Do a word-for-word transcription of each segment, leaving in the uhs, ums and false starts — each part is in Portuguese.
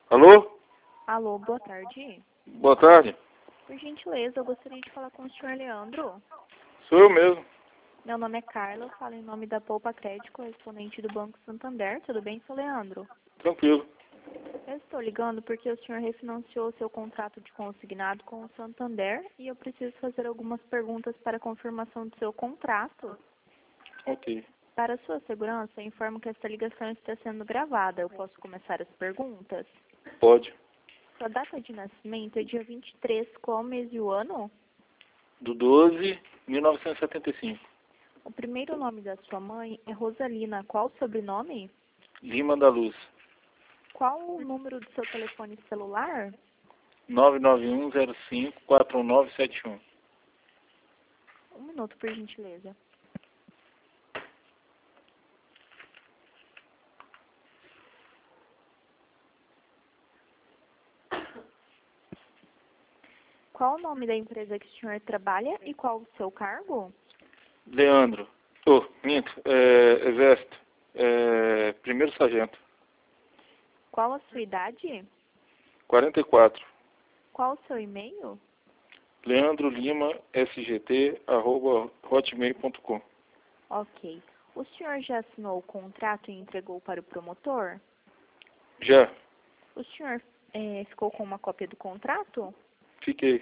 Alô? Alô, boa tarde. Boa tarde. Por gentileza, eu gostaria de falar com o senhor Leandro. Sou eu mesmo. Meu nome é Carla, eu falo em nome da Poupa Crédito, correspondente do Banco Santander. Tudo bem, seu Leandro? Tranquilo. Eu estou ligando porque o senhor refinanciou seu contrato de consignado com o Santander e eu preciso fazer algumas perguntas para confirmação do seu contrato. Ok. Para sua segurança, informo que esta ligação está sendo gravada. Eu posso começar as perguntas? Pode. Sua data de nascimento é dia vinte e três, qual mês e o ano? Do doze, mil novecentos e setenta e cinco. O primeiro nome da sua mãe é Rosalina. Qual o sobrenome? Lima da Luz. Qual o número do seu telefone celular? nove nove um zero cinco quatro nove sete um. Um minuto, por gentileza. Qual o nome da empresa que o senhor trabalha e qual o seu cargo? Leandro. Oh, minto. É, exército. É, primeiro sargento. Qual a sua idade? quarenta e quatro. Qual o seu e-mail? Leandro Lima, S G T, arroba hotmail ponto com. Ok. O senhor já assinou o contrato e entregou para o promotor? Já. O senhor eh, ficou com uma cópia do contrato? Fiquei.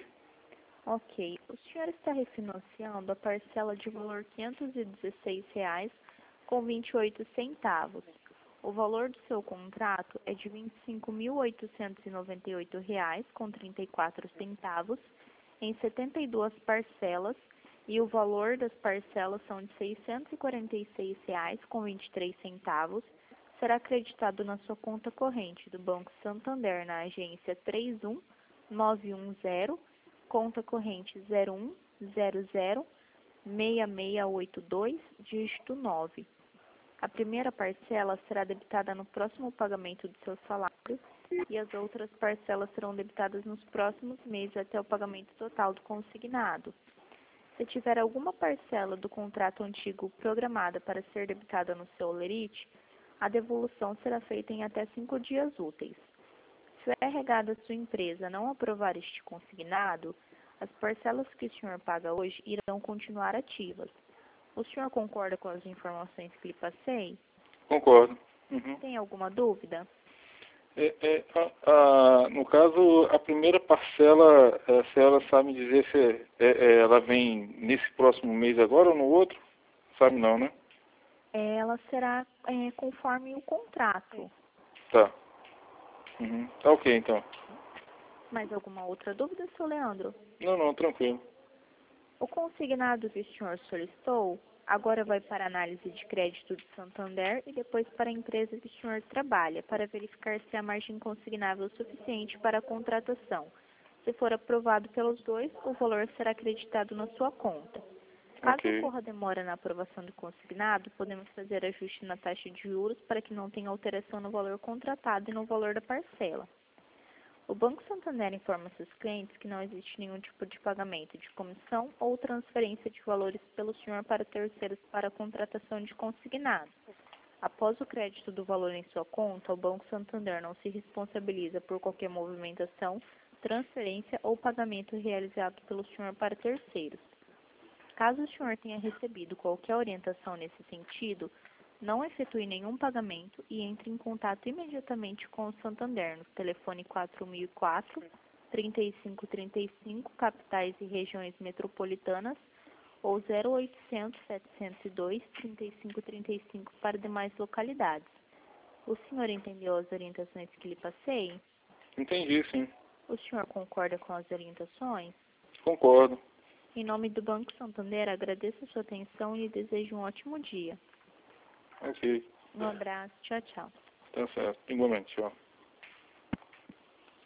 Ok. O senhor está refinanciando a parcela de valor quinhentos e dezesseis reais com vinte e oito centavos. O valor do seu contrato é de vinte e cinco mil oitocentos e noventa e oito reais com trinta e quatro centavos em setenta e duas parcelas e o valor das parcelas são de seiscentos e quarenta e seis reais com vinte e três centavos. Será acreditado na sua conta corrente do Banco Santander na agência três um nove um zero, conta corrente zero um zero zero seis seis oito dois, dígito nove. A primeira parcela será debitada no próximo pagamento do seu salário e as outras parcelas serão debitadas nos próximos meses até o pagamento total do consignado. Se tiver alguma parcela do contrato antigo programada para ser debitada no seu holerite, a devolução será feita em até cinco dias úteis. Se o R H da sua empresa não aprovar este consignado, as parcelas que o senhor paga hoje irão continuar ativas. O senhor concorda com as informações que lhe passei? Concordo. Uhum. Tem alguma dúvida? É, é, a, a, no caso, a primeira parcela, a senhora sabe me dizer se é, é, ela vem nesse próximo mês agora ou no outro? Sabe não, né? Ela será é, conforme o contrato. Tá. Uhum. Tá ok, então. Mais alguma outra dúvida, seu Leandro? Não, não, tranquilo. O consignado que o senhor solicitou agora vai para a análise de crédito do Santander e depois para a empresa que o senhor trabalha, para verificar se a margem consignável é suficiente para a contratação. Se for aprovado pelos dois, o valor será acreditado na sua conta. Caso Ok. ocorra demora na aprovação do consignado, podemos fazer ajuste na taxa de juros para que não tenha alteração no valor contratado e no valor da parcela. O Banco Santander informa seus clientes que não existe nenhum tipo de pagamento de comissão ou transferência de valores pelo senhor para terceiros para a contratação de consignado. Após o crédito do valor em sua conta, o Banco Santander não se responsabiliza por qualquer movimentação, transferência ou pagamento realizado pelo senhor para terceiros. Caso o senhor tenha recebido qualquer orientação nesse sentido, não efetue nenhum pagamento e entre em contato imediatamente com o Santander no telefone quatro mil e quatro, trinta e cinco trinta e cinco, capitais e regiões metropolitanas, ou zero oitocentos, setecentos e dois, trinta e cinco trinta e cinco para demais localidades. O senhor entendeu as orientações que lhe passei? Entendi, sim. O senhor concorda com as orientações? Concordo. Em nome do Banco Santander, agradeço a sua atenção e desejo um ótimo dia. Ok. Um abraço. Tchau, tchau. Tá certo. Igualmente, tchau.